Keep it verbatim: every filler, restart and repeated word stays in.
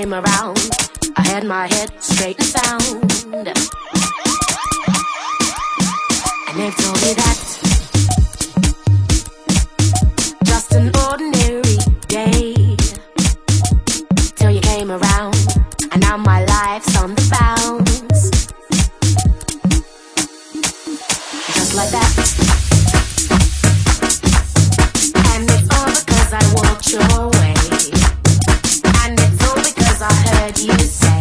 came around, I had my head straight and sound. And they told me that just an ordinary day till you came around, and now my life's on the bounce. Just like that. And it's all because I walked your way. And it's all because I heard you say